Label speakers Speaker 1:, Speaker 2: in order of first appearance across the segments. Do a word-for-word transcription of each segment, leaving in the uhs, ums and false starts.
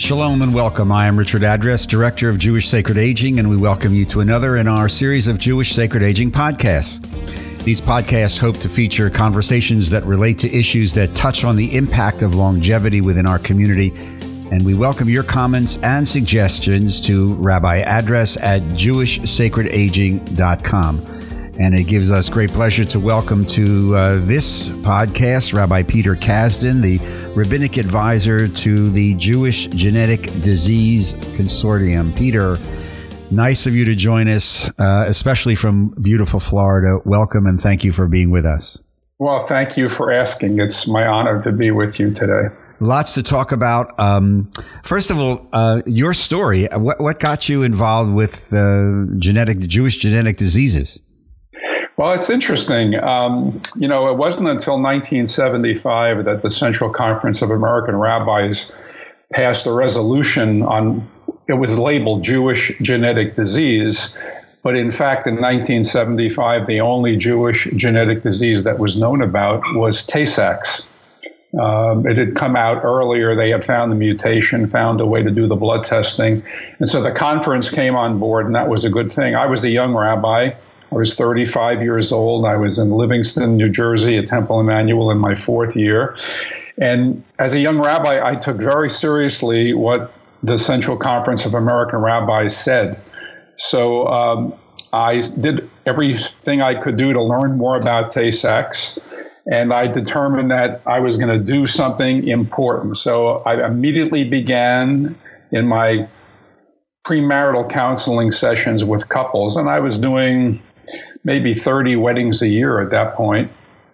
Speaker 1: Shalom and welcome. I am Richard Address, Director of Jewish Sacred Aging, and we welcome you to another in our series of Jewish Sacred Aging podcasts. These podcasts hope to feature conversations that relate to issues that touch on the impact of longevity within our community, and we welcome your comments and suggestions to Rabbi Address at jewish sacred aging dot com. And it gives us great pleasure to welcome to uh, this podcast Rabbi Peter Kasdan, the Rabbinic Advisor to the Jewish Genetic Disease Consortium. Peter, nice of you to join us, uh, especially from beautiful Florida. Welcome and thank you for being with us.
Speaker 2: Well, thank you for asking. It's my honor to be with you today.
Speaker 1: Lots to talk about. Um, first of all, uh, your story. What, what got you involved with uh, genetic Jewish genetic diseases?
Speaker 2: Well, it's interesting. Um, you know, it wasn't until nineteen seventy-five that the Central Conference of American Rabbis passed a resolution on, it was labeled Jewish genetic disease, but in fact, in nineteen seventy-five, the only Jewish genetic disease that was known about was Tay-Sachs. Um, it had come out earlier. They had found the mutation, found a way to do the blood testing. And so the conference came on board, and that was a good thing. I was a young rabbi. I was thirty-five years old. I was in Livingston, New Jersey at Temple Emmanuel in my fourth year. And as a young rabbi, I took very seriously what the Central Conference of American Rabbis said. So um, I did everything I could do to learn more about Tay-Sachs. And I determined that I was going to do something important. So I immediately began in my premarital counseling sessions with couples, and I was doing maybe thirty weddings a year at that point,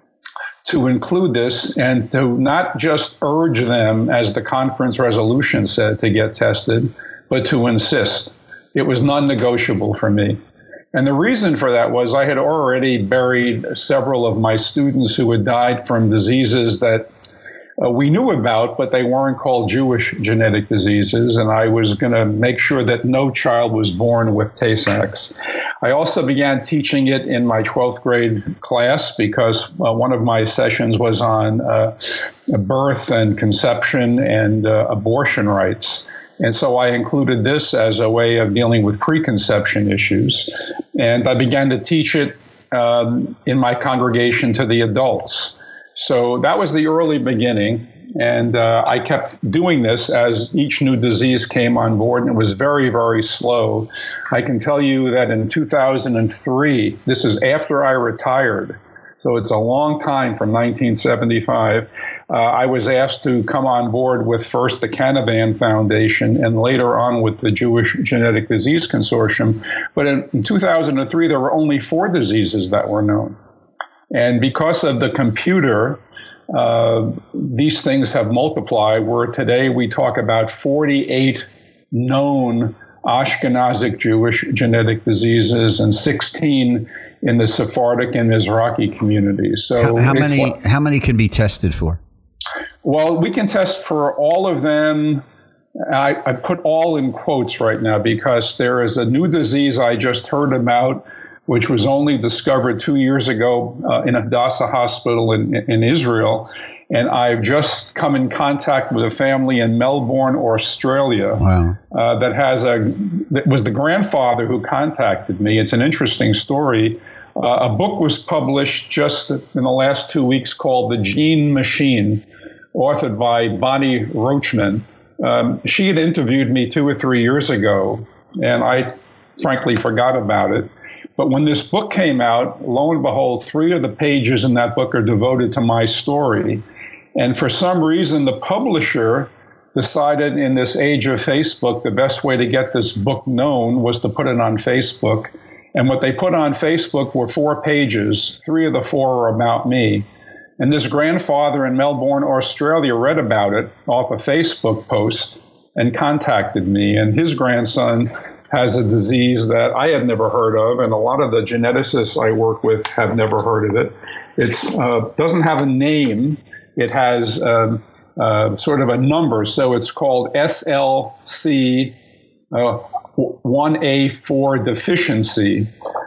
Speaker 2: to include this and to not just urge them, as the conference resolution said, to get tested, but to insist. It was non-negotiable for me. And the reason for that was I had already buried several of my students who had died from diseases that Uh, we knew about, but they weren't called Jewish genetic diseases, and I was going to make sure that no child was born with Tay-Sachs. I also began teaching it in my twelfth grade class because uh, one of my sessions was on uh, birth and conception and uh, abortion rights. And so I included this as a way of dealing with preconception issues. And I began to teach it um, in my congregation to the adults. So that was the early beginning, and uh, I kept doing this as each new disease came on board, and it was very, very slow. I can tell you that in two thousand three, this is after I retired, so it's a long time from nineteen seventy-five, uh, I was asked to come on board with first the Canavan Foundation and later on with the Jewish Genetic Disease Consortium. But in, in two thousand three, there were only four diseases that were known. And because of the computer, uh, these things have multiplied, where today we talk about forty-eight known Ashkenazic Jewish genetic diseases and sixteen in the Sephardic and Mizrahi communities. So
Speaker 1: how, how many like, how many can be tested for?
Speaker 2: Well, we can test for all of them. I, I put all in quotes right now because there is a new disease I just heard about, which was only discovered two years ago uh, in Hadassah Hospital in, in Israel. And I've just come in contact with a family in Melbourne, Australia, wow. uh, that has a, that was the grandfather who contacted me. It's an interesting story. Uh, a book was published just in the last two weeks called The Gene Machine, authored by Bonnie Roachman. Um, she had interviewed me two or three years ago, and I frankly forgot about it. But when this book came out, lo and behold, three of the pages in that book are devoted to my story. And for some reason, the publisher decided in this age of Facebook, the best way to get this book known was to put it on Facebook. And what they put on Facebook were four pages. Three of the four are about me. And this grandfather in Melbourne, Australia, read about it off a Facebook post and contacted me. And his grandson has a disease that I had never heard of, and a lot of the geneticists I work with have never heard of it. It uh, doesn't have a name. It has uh, uh, sort of a number, so it's called S L C uh, one A four deficiency.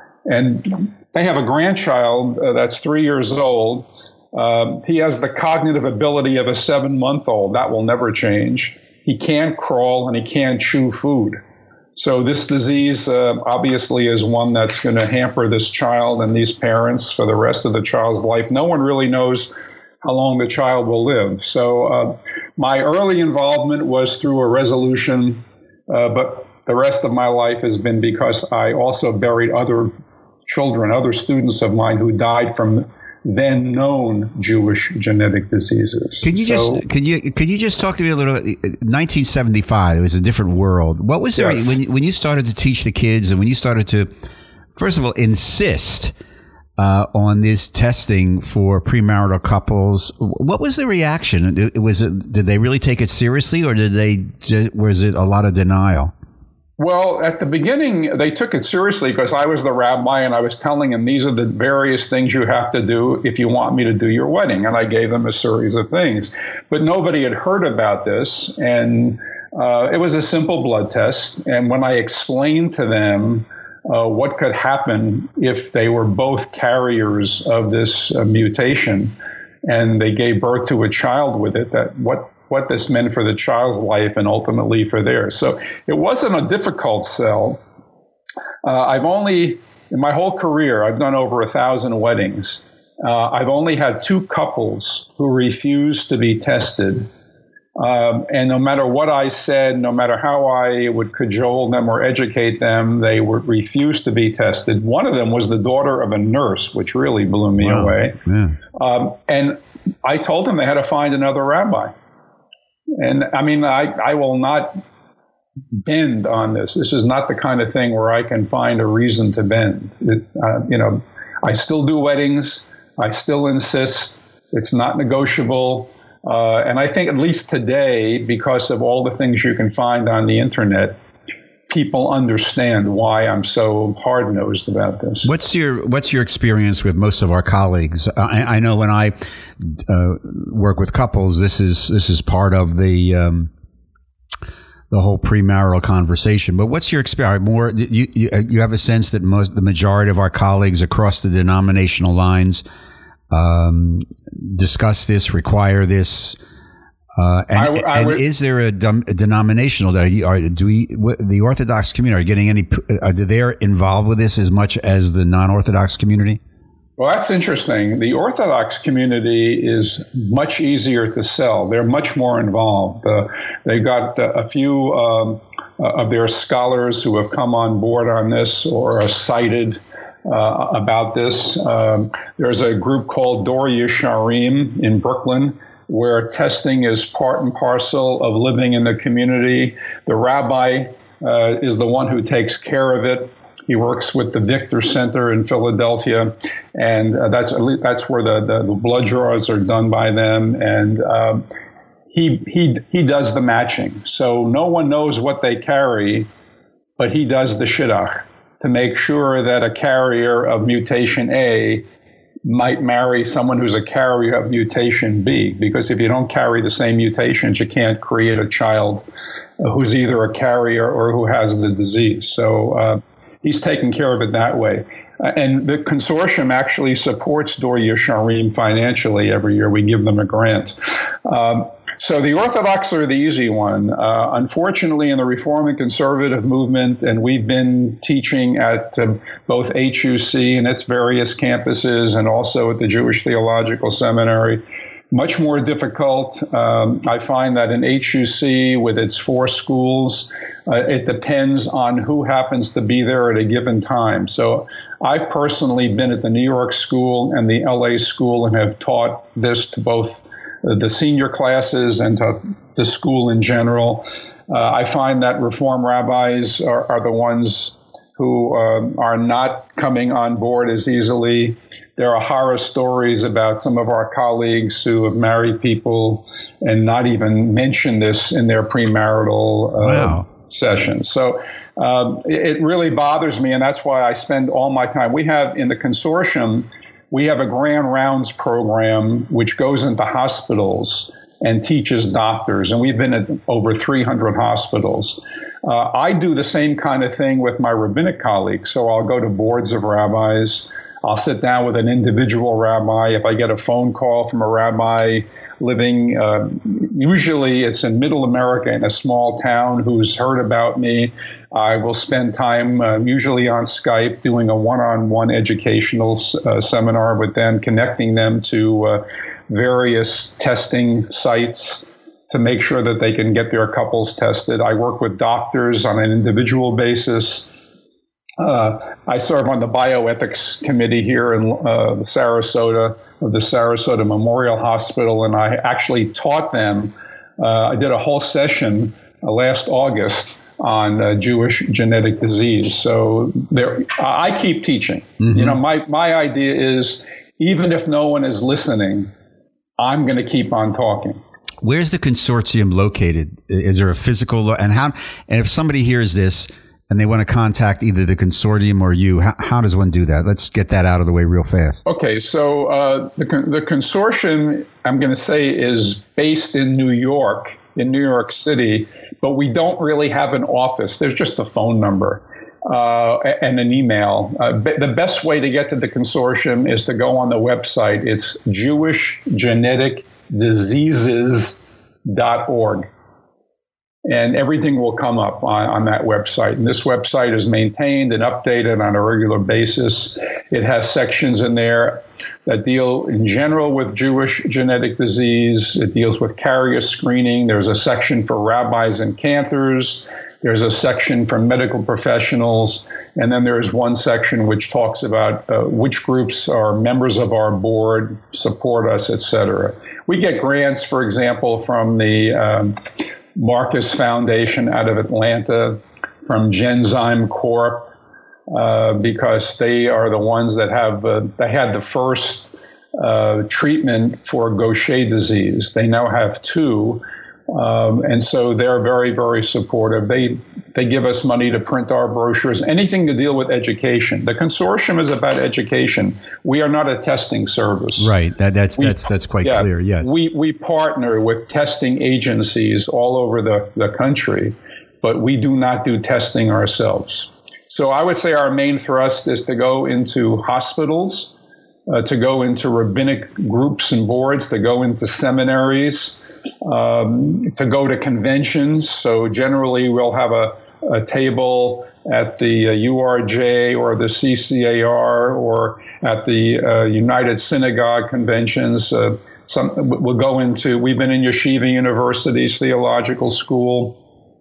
Speaker 2: And they have a grandchild uh, that's three years old. Uh, he has the cognitive ability of a seven-month-old. That will never change. he can't crawl and he can't chew food. So this disease uh, obviously is one that's going to hamper this child and these parents for the rest of the child's life. No one really knows how long the child will live. So uh, my early involvement was through a resolution, uh, but the rest of my life has been because I also buried other children, other students of mine who died from then known Jewish genetic diseases.
Speaker 1: Can you
Speaker 2: so,
Speaker 1: just can you can you just talk to me a little bit? nineteen seventy-five, it was a different world. What was there
Speaker 2: yes.
Speaker 1: when you, when you started to teach the kids, and when you started to, first of all, insist uh, on this testing for premarital couples? What was the reaction? It, was it, did they really take it seriously, or did they? Was it a lot of denial?
Speaker 2: Well, at the beginning, they took it seriously because I was the rabbi and I was telling them these are the various things you have to do if you want me to do your wedding. And I gave them a series of things. But nobody had heard about this. And uh, it was a simple blood test. And when I explained to them uh, what could happen if they were both carriers of this uh, mutation and they gave birth to a child with it, that what what this meant for the child's life and ultimately for theirs. So it wasn't a difficult sell. Uh, I've only, in my whole career, I've done over a thousand weddings. Uh, I've only had two couples who refused to be tested. Um, and no matter what I said, no matter how I would cajole them or educate them, they would refuse to be tested. One of them was the daughter of a nurse, which really blew me
Speaker 1: wow.
Speaker 2: away.
Speaker 1: Yeah.
Speaker 2: Um, and I told them they had to find another rabbi. And I mean, I, I will not bend on this. This is not the kind of thing where I can find a reason to bend. It, uh, you know, I still do weddings. I still insist. It's not negotiable. Uh, and I think at least today, because of all the things you can find on the internet, people understand why I'm so hard-nosed about this.
Speaker 1: What's your What's your experience with most of our colleagues? I, I know when I uh, work with couples, this is this is part of the um, the whole premarital conversation. But what's your experience? More, you you, you have a sense that most the majority of our colleagues across the denominational lines um, discuss this, require this. Uh, and,
Speaker 2: I, I
Speaker 1: and
Speaker 2: would,
Speaker 1: is there a, dom, a denominational that are, do we what, the Orthodox community are getting any? Are they involved with this as much as the non-Orthodox community?
Speaker 2: Well, that's interesting. The Orthodox community is much easier to sell. They're much more involved. Uh, they've got uh, a few um, of their scholars who have come on board on this or are cited uh, about this. Um, there's a group called Dor Yesharim in Brooklyn, where testing is part and parcel of living in the community. The rabbi uh, is the one who takes care of it. He works with the Victor Center in Philadelphia, and uh, that's that's where the, the, the blood draws are done by them. And um, he he he does the matching, so no one knows what they carry, but he does the shidduch to make sure that a carrier of mutation A might marry someone who's a carrier of mutation B, because if you don't carry the same mutations, you can't create a child who's either a carrier or who has the disease. So uh, he's taking care of it that way. Uh, and the consortium actually supports Dor Yesharim financially every year. We give them a grant. Um, so the Orthodox are the easy one. Uh, unfortunately, in the Reform and Conservative movement, and we've been teaching at uh, both H U C and its various campuses and also at the Jewish Theological Seminary, much more difficult. Um, I find that in H U C, with its four schools, uh, it depends on who happens to be there at a given time. So I've personally been at the New York school and the L A school and have taught this to both the senior classes and to the school in general. Uh, I find that Reform rabbis are, are the ones who uh, are not coming on board as easily. There are horror stories about some of our colleagues who have married people and not even mention this in their premarital uh,
Speaker 1: wow.
Speaker 2: sessions. So um, it really bothers me, and that's why I spend all my time. We have in the consortium, we have a Grand Rounds program which goes into hospitals and teaches doctors, and we've been at over three hundred hospitals. Uh, I do the same kind of thing with my rabbinic colleagues, so I'll go to boards of rabbis. I'll sit down with an individual rabbi. If I get a phone call from a rabbi, living, uh, usually it's in middle America in a small town, who's heard about me. I will spend time, uh, usually on Skype, doing a one-on-one educational uh, seminar with them, connecting them to uh, various testing sites to make sure that they can get their couples tested. I work with doctors on an individual basis. Uh, I serve on the bioethics committee here in uh, Sarasota, of the Sarasota Memorial Hospital, and I actually taught them. Uh, I did a whole session uh, last August on uh, Jewish genetic disease. So there, I keep teaching. Mm-hmm. You know, my, my idea is, even if no one is listening, I'm going to keep on talking.
Speaker 1: Where's the consortium located? Is there a physical, lo- and how, and if somebody hears this and they want to contact either the consortium or you, how, how does one do that? Let's get that out of the way real fast.
Speaker 2: Okay, so uh, the, the consortium, I'm going to say, is based in New York, in New York City, but we don't really have an office. There's just a phone number uh, and an email. Uh, b- the best way to get to the consortium is to go on the website. It's jewish genetic diseases dot org. And everything will come up on, on that website. And this website is maintained and updated on a regular basis. It has sections in there that deal in general with Jewish genetic disease. It deals with carrier screening. There's a section for rabbis and cantors. There's a section for medical professionals. And then there's one section which talks about uh, which groups are members of our board, support us, et cetera. We get grants, for example, from the um, Marcus Foundation out of Atlanta, from Genzyme Corp, uh, because they are the ones that have uh, they had the first uh, treatment for Gaucher disease. They now have two, um, and so they're very, very supportive. They they give us money to print our brochures, anything to deal with education. The consortium is about education. We are not a testing service.
Speaker 1: Right. That, that's we, that's that's quite
Speaker 2: yeah,
Speaker 1: clear. Yes.
Speaker 2: We we partner with testing agencies all over the, the country, but we do not do testing ourselves. So I would say our main thrust is to go into hospitals, uh, to go into rabbinic groups and boards, to go into seminaries, um, to go to conventions. So generally we'll have a a table at the uh, U R J or the C C A R or at the uh, United Synagogue conventions. Uh, some we'll go into. We've been in Yeshiva University's theological school.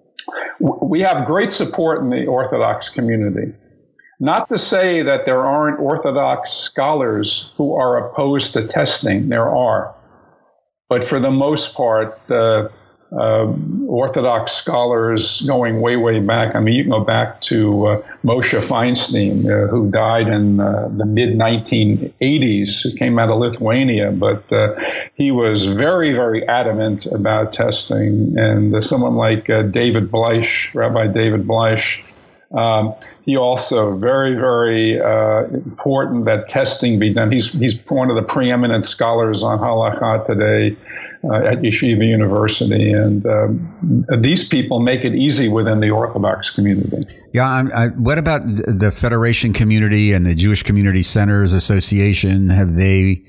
Speaker 2: We have great support in the Orthodox community. Not to say that there aren't Orthodox scholars who are opposed to testing. There are, but for the most part, the uh, Uh, Orthodox scholars going way, way back. I mean, you can go back to uh, Moshe Feinstein, uh, who died in uh, the mid nineteen eighties. He came out of Lithuania, but uh, he was very, very adamant about testing. And uh, someone like uh, David Bleish, Rabbi David Bleish, um, he also very, very uh, important that testing be done. He's he's one of the preeminent scholars on halakha today uh, at Yeshiva University, and um, these people make it easy within the Orthodox community.
Speaker 1: Yeah. I, I, what about the Federation community and the Jewish Community Centers Association? Have they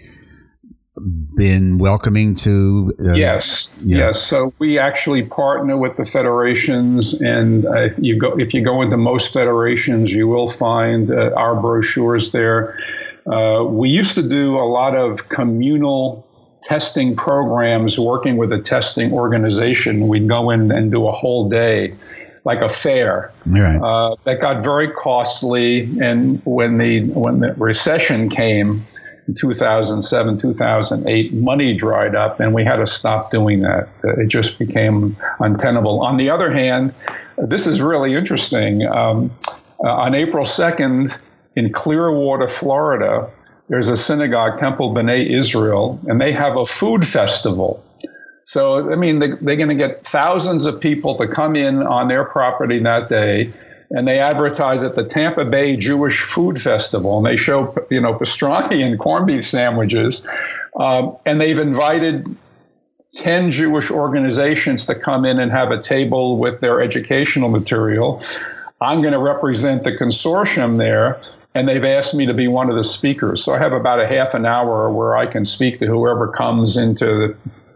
Speaker 1: been welcoming to? Uh,
Speaker 2: yes,
Speaker 1: yeah.
Speaker 2: yes. So we actually partner with the federations, and uh, if you go if you go into most federations, you will find uh, our brochures there. Uh, we used to do a lot of communal testing programs, working with a testing organization. We'd go in and do a whole day, like a fair.
Speaker 1: Right.
Speaker 2: Uh, that got very costly, and when the when the recession came in two thousand seven, two thousand eight, money dried up, and we had to stop doing that. It just became untenable. On the other hand, this is really interesting. Um, uh, on April second, in Clearwater, Florida, there's a synagogue, Temple B'nai Israel, and they have a food festival. So, I mean, they, they're going to get thousands of people to come in on their property that day, and they advertise at the Tampa Bay Jewish Food Festival, and they show, you know, pastrami and corned beef sandwiches, um, and they've invited ten Jewish organizations to come in and have a table with their educational material. I'm going to represent the consortium there, and they've asked me to be one of the speakers. So I have about a half an hour where I can speak to whoever comes into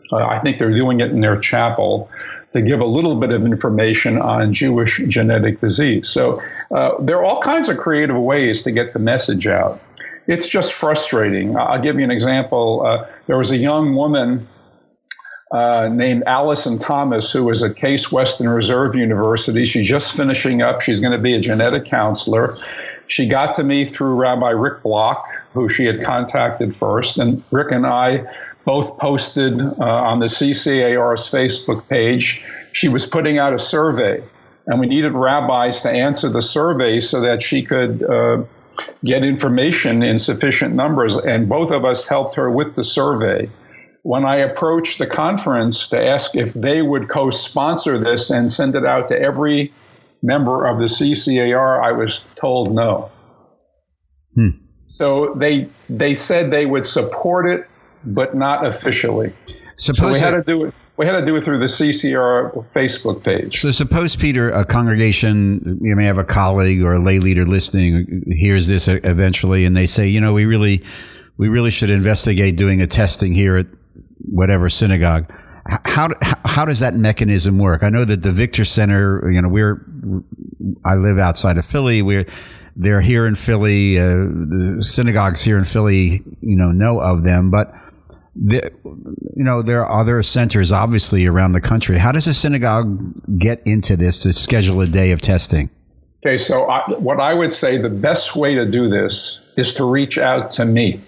Speaker 2: Uh, I think they're doing it in their chapel to give a little bit of information on Jewish genetic disease. So uh, there are all kinds of creative ways to get the message out. It's just frustrating. I'll give you an example. Uh, there was a young woman uh, named Allison Thomas who was at Case Western Reserve University. She's just finishing up. She's going to be a genetic counselor. She got to me through Rabbi Rick Block, who she had contacted first, and Rick and I both posted uh, on the C C A R's Facebook page. She was putting out a survey, and we needed rabbis to answer the survey so that she could uh, get information in sufficient numbers, and both of us helped her with the survey. When I approached the conference to ask if they would co-sponsor this and send it out to every member of the C C A R, I was told no.
Speaker 1: Hmm.
Speaker 2: So they they said they would support it, but not officially.
Speaker 1: Suppose
Speaker 2: so we had
Speaker 1: it,
Speaker 2: to do it. We had to do it through the C C R Facebook page.
Speaker 1: So suppose, Peter, a congregation, you may have a colleague or a lay leader listening, hears this eventually, and they say, you know, we really, we really should investigate doing a testing here at whatever synagogue. How how does that mechanism work? I know that the Victor Center, you know, we're, I live outside of Philly. We're, they're here in Philly. Uh, the synagogues here in Philly, you know, know of them, but the, you know, there are other centers obviously around the country. How does a synagogue get into this to schedule a day of testing?
Speaker 2: Okay, so I, what I would say the best way to do this is to reach out to me.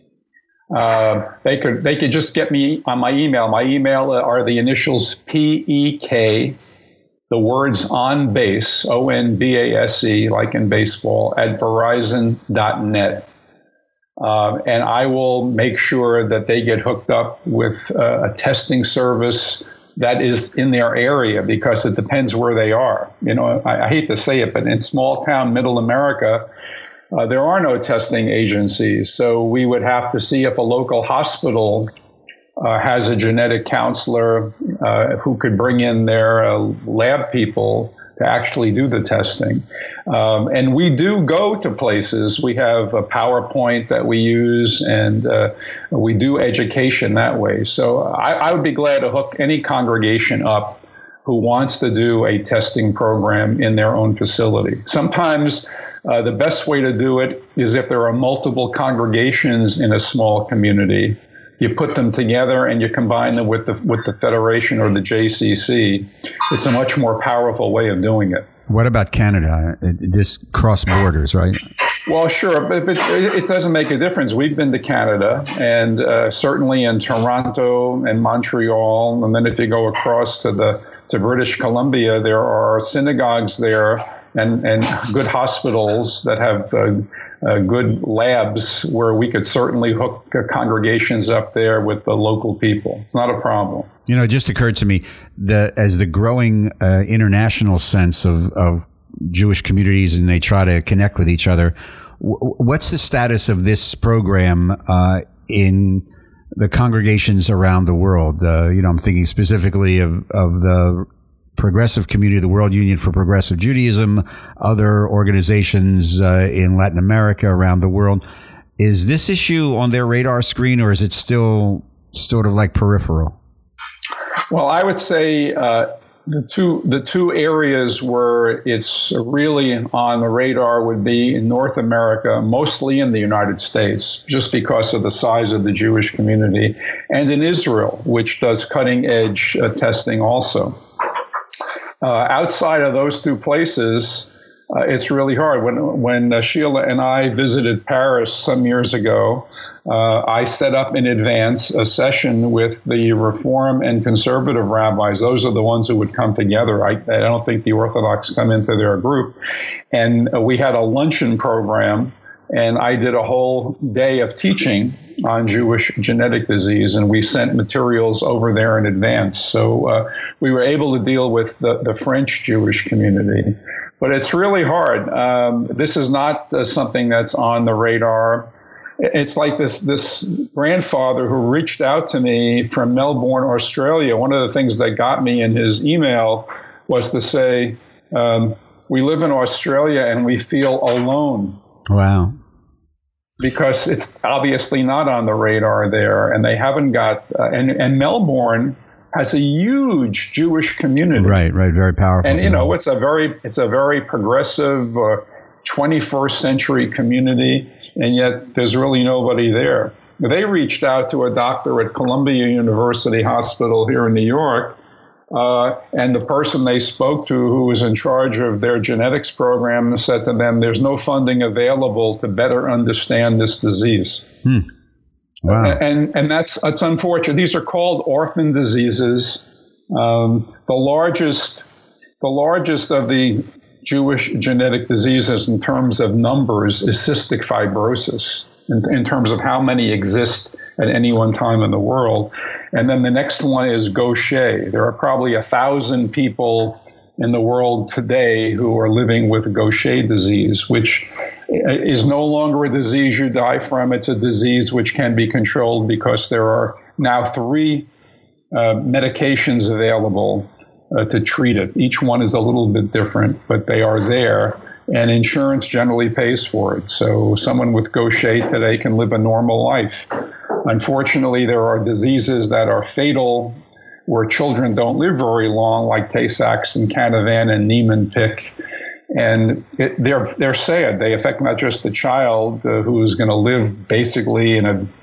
Speaker 2: Uh, they could they could just get me on my email. My email are the initials P E K, the words on base, O N B A S E, like in baseball, at verizon dot net. Uh, and I will make sure that they get hooked up with uh, a testing service that is in their area, because it depends where they are. You know, I, I hate to say it, but in small town middle America, Uh, there are no testing agencies, so we would have to see if a local hospital uh, has a genetic counselor uh, who could bring in their uh, lab people to actually do the testing. Um, and we do go to places. We have a PowerPoint that we use, and uh, we do education that way. So I, I would be glad to hook any congregation up who wants to do a testing program in their own facility. Sometimes Uh, the best way to do it is if there are multiple congregations in a small community. You put them together and you combine them with the with the Federation or the J C C. It's a much more powerful way of doing it.
Speaker 1: What about Canada? It, this cross borders, right?
Speaker 2: Well, sure, but, but it doesn't make a difference. We've been to Canada, and uh, certainly in Toronto and Montreal, and then if you go across to the to British Columbia, there are synagogues there and, and good hospitals that have uh, uh, good labs where we could certainly hook uh, congregations up there with the local people. It's not a problem.
Speaker 1: You know, it just occurred to me that as the growing uh, international sense of, of Jewish communities, and they try to connect with each other, w- what's the status of this program uh, in the congregations around the world? Uh, you know, I'm thinking specifically of, of the progressive community, the World Union for Progressive Judaism, other organizations uh, in Latin America, around the world. Is this issue on their radar screen, or is it still sort of like peripheral?
Speaker 2: Well, I would say uh, the two the two areas where it's really on the radar would be in North America, mostly in the United States, just because of the size of the Jewish community, and in Israel, which does cutting edge uh, testing also. Uh, outside of those two places, uh, it's really hard. When when uh, Sheila and I visited Paris some years ago, uh, I set up in advance a session with the Reform and Conservative rabbis. Those are the ones who would come together. I, I don't think the Orthodox come into their group. And uh, we had a luncheon program, and I did a whole day of teaching on Jewish genetic disease, and we sent materials over there in advance. So uh, we were able to deal with the, the French Jewish community. But it's really hard. Um, this is not uh, something that's on the radar. It's like this this grandfather who reached out to me from Melbourne, Australia. One of the things that got me in his email was to say, um, we live in Australia and we feel alone.
Speaker 1: Wow.
Speaker 2: because it's obviously not on the radar there, and they haven't got. Uh, and and Melbourne has a huge Jewish community.
Speaker 1: Right, right, very powerful.
Speaker 2: And you know, it's a very it's a very progressive uh, twenty-first century community, and yet there's really nobody there. They reached out to a doctor at Columbia University Hospital here in New York, uh, and the person they spoke to, who was in charge of their genetics program, said to them, "There's no funding available to better understand this disease."
Speaker 1: Hmm. Wow.
Speaker 2: And and that's it's unfortunate. These are called orphan diseases. Um, the largest, the largest of the Jewish genetic diseases in terms of numbers is cystic fibrosis, in, in terms of how many exist at any one time in the world. And then the next one is Gaucher. There are probably a thousand people in the world today who are living with Gaucher disease, which is no longer a disease you die from. It's a disease which can be controlled because there are now three uh, medications available uh, to treat it. Each one is a little bit different, but they are there, and insurance generally pays for it. So someone with Gaucher today can live a normal life. Unfortunately, there are diseases that are fatal where children don't live very long, like Tay-Sachs and Canavan and Niemann-Pick. And it, they're they're sad. They affect not just the child uh, who is going to live basically in a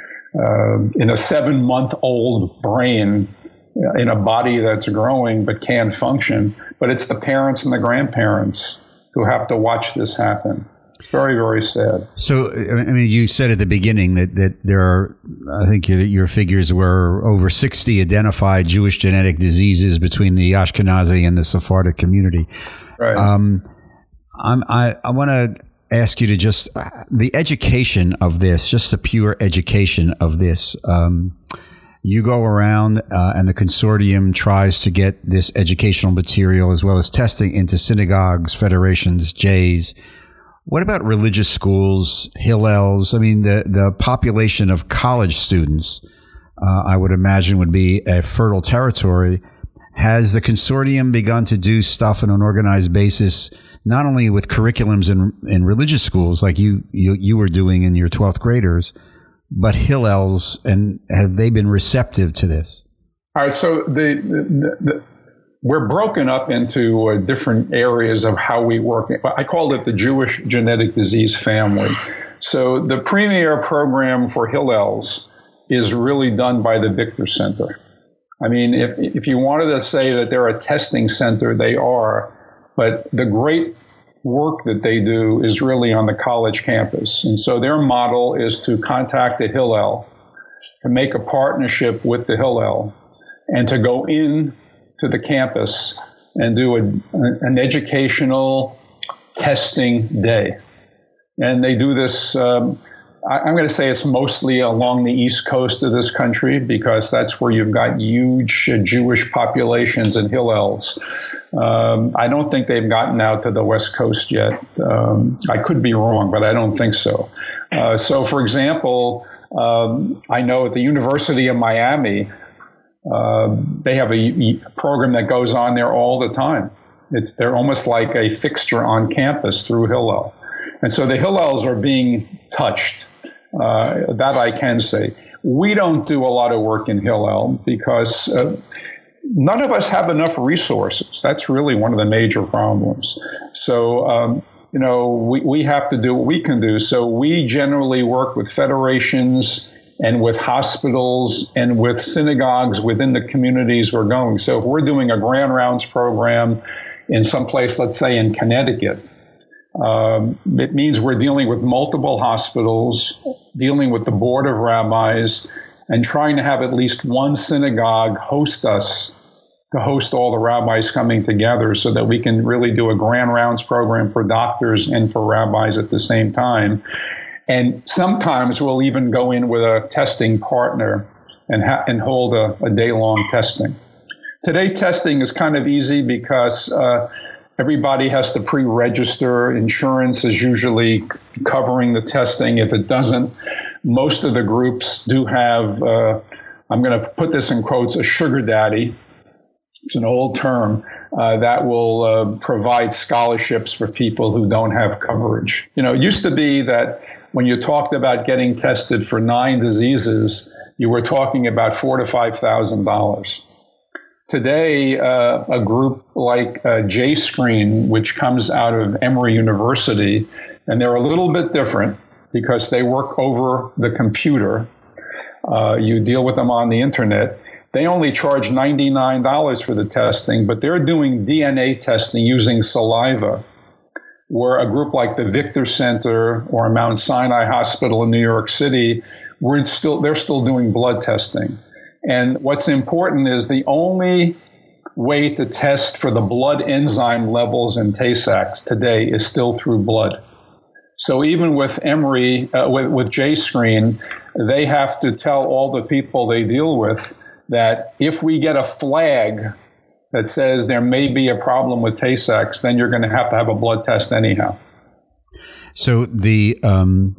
Speaker 2: uh, in a seven-month-old brain uh, in a body that's growing but can't function, but it's the parents and the grandparents who have to watch this happen. Very, very sad.
Speaker 1: So, I mean, you said at the beginning that, that there are, I think your, your figures were over sixty identified Jewish genetic diseases between the Ashkenazi and the Sephardic community.
Speaker 2: Right.
Speaker 1: Um, I'm, I, I want to ask you to just, the education of this, just the pure education of this. Um, you go around uh, and the consortium tries to get this educational material as well as testing into synagogues, federations, Jays. What about religious schools, Hillels? I mean, the, the population of college students, uh, I would imagine, would be a fertile territory. Has the consortium begun to do stuff on an organized basis, not only with curriculums in, in religious schools like you, you, you were doing in your twelfth graders, but Hillels, and have they been receptive to this?
Speaker 2: All right, so the, the, the we're broken up into uh, different areas of how we work. I called it the Jewish genetic disease family. So the premier program for Hillels is really done by the Victor Center. I mean, if if you wanted to say that they're a testing center, they are. But the great work that they do is really on the college campus. And so their model is to contact the Hillel, to make a partnership with the Hillel, and to go in to the campus and do a, an educational testing day. And they do this, um, I, I'm going to say it's mostly along the east coast of this country because that's where you've got huge uh, Jewish populations in Hillels. Um, I don't think they've gotten out to the west coast yet. Um, I could be wrong, but I don't think so. Uh, so, for example, um, I know at the University of Miami, Uh, they have a, a program that goes on there all the time. It's they're almost like a fixture on campus through Hillel. And so the Hillels are being touched. Uh, that I can say. We don't do a lot of work in Hillel because uh, none of us have enough resources. That's really one of the major problems. So, um, you know, we, we have to do what we can do. So we generally work with federations and with hospitals and with synagogues within the communities we're going. So if we're doing a Grand Rounds program in some place, let's say in Connecticut, um, it means we're dealing with multiple hospitals, dealing with the board of rabbis, and trying to have at least one synagogue host us, to host all the rabbis coming together so that we can really do a Grand Rounds program for doctors and for rabbis at the same time. And sometimes we'll even go in with a testing partner and ha- and hold a, a day-long testing. Today, testing is kind of easy because uh, everybody has to pre-register. Insurance is usually covering the testing. If it doesn't, most of the groups do have, uh, I'm going to put this in quotes, a sugar daddy. It's an old term uh, that will uh, provide scholarships for people who don't have coverage. You know, it used to be that when you talked about getting tested for nine diseases, you were talking about four to five thousand dollars. Today, uh, a group like uh, JScreen, which comes out of Emory University, and they're a little bit different because they work over the computer. Uh, you deal with them on the internet. They only charge ninety-nine dollars for the testing, but they're doing D N A testing using saliva, where a group like the Victor Center or Mount Sinai Hospital in New York City, we're still they're still doing blood testing. And what's important is the only way to test for the blood enzyme levels in Tay-Sachs today is still through blood. So even with Emory, uh, with, with JScreen, they have to tell all the people they deal with that if we get a flag that says there may be a problem with Tay-Sachs, then you're going to have to have a blood test anyhow.
Speaker 1: So the um,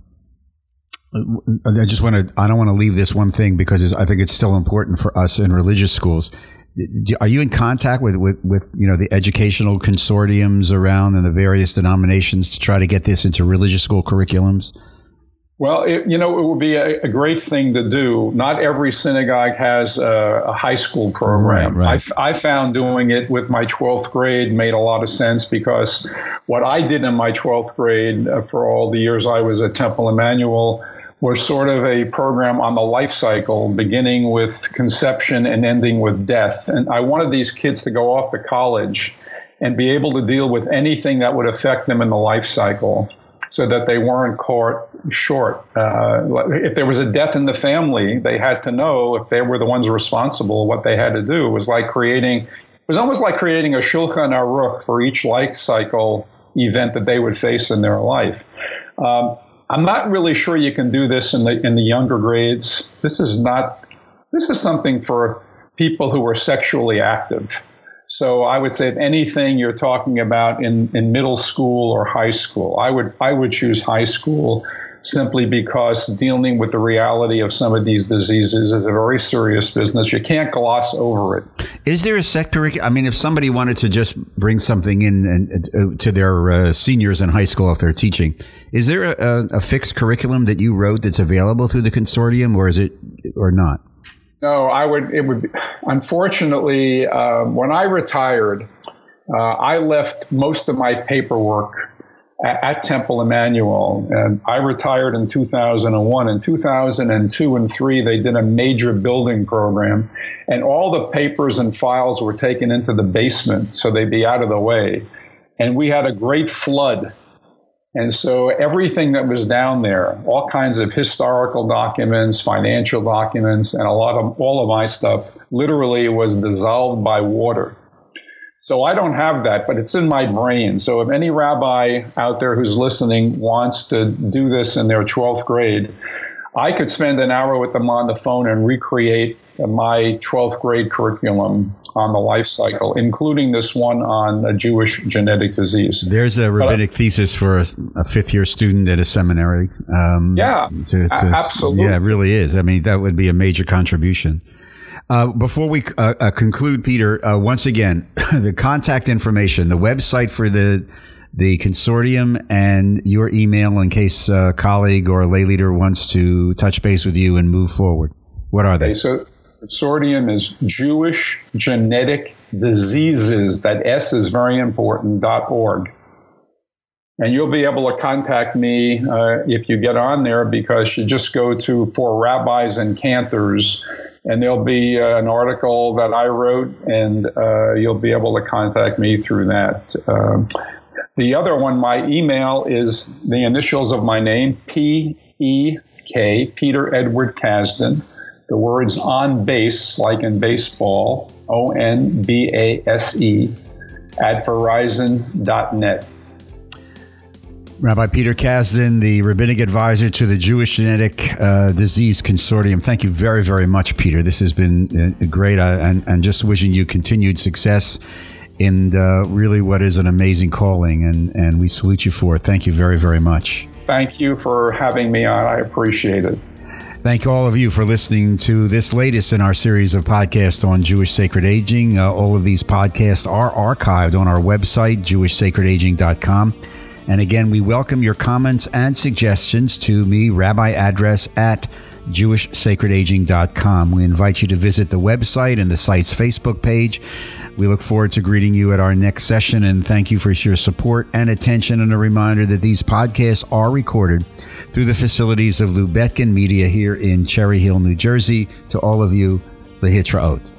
Speaker 1: I just want to I don't want to leave this one thing because I think it's still important for us in religious schools. Are you in contact with, with, with, you know, the educational consortiums around and the various denominations to try to get this into religious school curriculums?
Speaker 2: Well, it, you know, it would be a, a great thing to do. Not every synagogue has a, a high school program.
Speaker 1: Right, right.
Speaker 2: I, I found doing it with my twelfth grade made a lot of sense because what I did in my twelfth grade uh, for all the years I was at Temple Emmanuel was sort of a program on the life cycle, beginning with conception and ending with death. And I wanted these kids to go off to college and be able to deal with anything that would affect them in the life cycle so that they weren't caught short. Uh, if there was a death in the family, they had to know if they were the ones responsible, what they had to do. It was like creating, it was almost like creating a Shulchan Aruch for each life cycle event that they would face in their life. Um, I'm not really sure you can do this in the in the younger grades. This is not, this is something for people who are sexually active. So I would say if anything you're talking about in, in middle school or high school, I would I would choose high school simply because dealing with the reality of some of these diseases is a very serious business. You can't gloss over it. Is
Speaker 1: there a set curriculum? I mean, if somebody wanted to just bring something in and, uh, to their uh, seniors in high school if they're teaching, is there a, a fixed curriculum that you wrote that's available through the consortium, or is it, or not?
Speaker 2: No, I would, it would be, unfortunately, uh, when I retired, uh, I left most of my paperwork at, at Temple Emmanuel, and I retired in two thousand one. In two thousand two and three, they did a major building program, and all the papers and files were taken into the basement so they'd be out of the way. And we had a great flood. And so everything that was down there, all kinds of historical documents, financial documents, and a lot of all of my stuff literally was dissolved by water. So I don't have that, but it's in my brain. So if any rabbi out there who's listening wants to do this in their twelfth grade, I could spend an hour with them on the phone and recreate my twelfth grade curriculum on the life cycle, including this one on a Jewish genetic disease.
Speaker 1: There's a rabbinic but, thesis for a, a fifth-year student at a seminary. Um,
Speaker 2: yeah, to, to, absolutely.
Speaker 1: Yeah, it really is. I mean, that would be a major contribution. Uh, before we uh, uh, conclude, Peter, uh, once again, the contact information, the website for the the consortium, and your email in case a colleague or a lay leader wants to touch base with you and move forward. What are they?
Speaker 2: Okay, so the consortium is Jewish Genetic Diseases, that S is very important, dot org. And you'll be able to contact me uh, if you get on there, because you just go to For Rabbis and Cantors, and there'll be uh, an article that I wrote, and uh, you'll be able to contact me through that. Um, the other one, my email is the initials of my name, P E K, Peter Edward Kasdan. The words on base, like in baseball, O N B A S E, at verizon dot net.
Speaker 1: Rabbi Peter Kasdan, the rabbinic advisor to the Jewish Genetic uh, Disease Consortium. Thank you very, very much, Peter. This has been uh, great, uh, and, and just wishing you continued success in uh, really what is an amazing calling, and, and we salute you for it. Thank you very, very much.
Speaker 2: Thank you for having me on. I appreciate it.
Speaker 1: Thank all of you for listening to this latest in our series of podcasts on Jewish Sacred Aging. Uh, all of these podcasts are archived on our website, jewish sacred aging dot com. And again, we welcome your comments and suggestions to me, Rabbi Address at Jewish Sacred Aging dot com. We invite you to visit the website and the site's Facebook page. We look forward to greeting you at our next session, and thank you for your support and attention, and a reminder that these podcasts are recorded through the facilities of Lubetkin Media here in Cherry Hill, New Jersey. To all of you, Lehitraot.